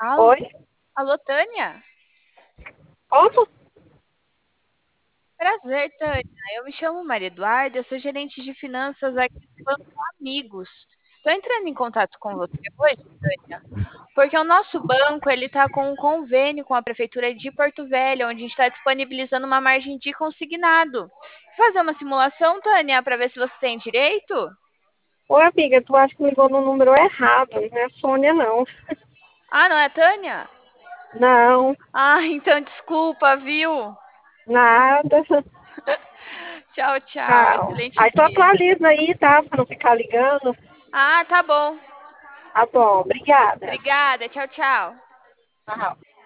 Alô, Oi? alô, Tânia? Como? Prazer, Tânia. Eu me chamo Maria Eduarda, eu sou gerente de finanças aqui do Banco Amigos. Estou entrando em contato com você hoje, Tânia, porque o nosso banco ele está com um convênio com a Prefeitura de Porto Velho, onde a gente está disponibilizando uma margem de consignado. Fazer uma simulação, Tânia, para ver se você tem direito? Oi, amiga, tu acha que ligou no número errado, não é Sônia, não. Ah, não é Tânia? Não, Ah, então desculpa, viu? nada. Tchau, tchau. Tchau. Excelente Aí tu dia. atualiza aí, tá? Pra não ficar ligando. Ah, tá bom. Tá bom, obrigada. Obrigada. Tchau, tchau. Tchau.